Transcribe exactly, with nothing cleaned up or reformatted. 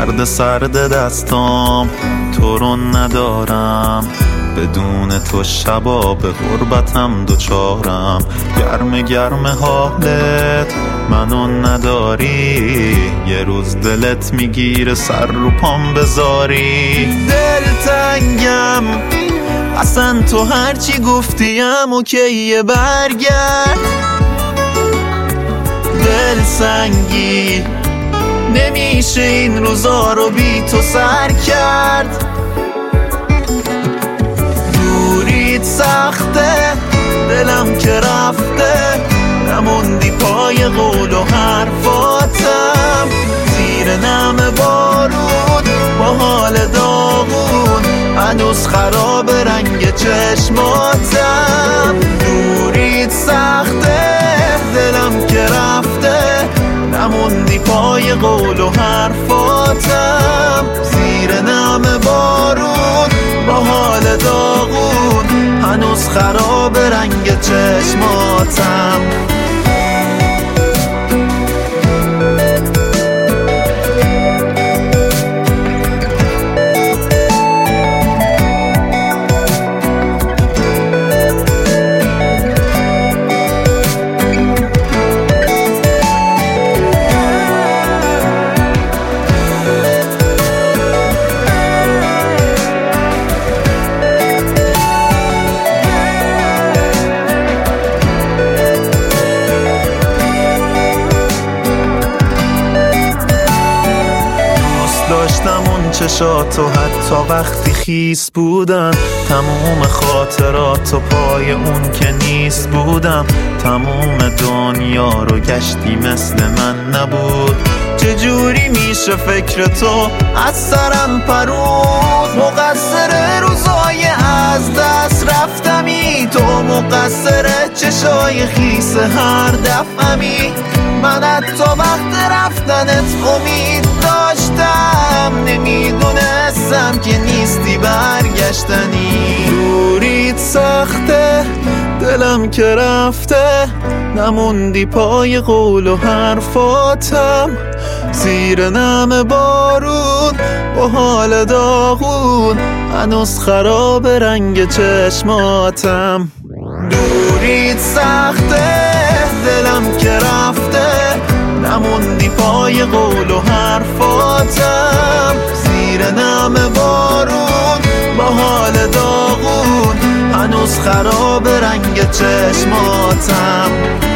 سرد سرد دستام تو رو ندارم، بدون تو شبا به غربتم دوچارم. گرم گرم حالت منو نداری، یه روز دلت میگیره سر رو پام بذاری. دلتنگم اصلا تو هرچی گفتیم اوکیه، برگرد. دل سنگی نمیشه این روزا رو بی تو سر کرد. دوریت سخته دلم که رفته، نموندی پای قول و حرفاتم. زیر نم بارود با حال داغون، هنوز خراب رنگ چشماتم. دوریت سخته دلم که رفته، نموندی پای قول و حرفاتم. زیر نم بارون با حال داغون، هنوز خراب رنگ چشماتم. داشتم اون چشاتو حتی وقتی خیس بودن، تموم خاطراتو پای اون که نیست بودم. تموم دنیا رو گشتی مثل من نبود، چجوری میشه فکر تو از سرم پرود. مقصر روزای از دست رفتمی، تو مقصر چشای خیس هر دفعمی. من حتی وقت رفتنت امید داشتم، نمیدونستم که نیستی برگشتنی. دوریت سخته دلم که رفته، نموندی پای قول و حرفاتم. زیر نم بارون با حال داغون، هنوز خراب رنگ چشماتم. دوریت سخته دلم که رفته، نموندی پای قول و حرفاتم. زیر نم بارون با حال داغون، هنوز خراب رنگ چشماتم.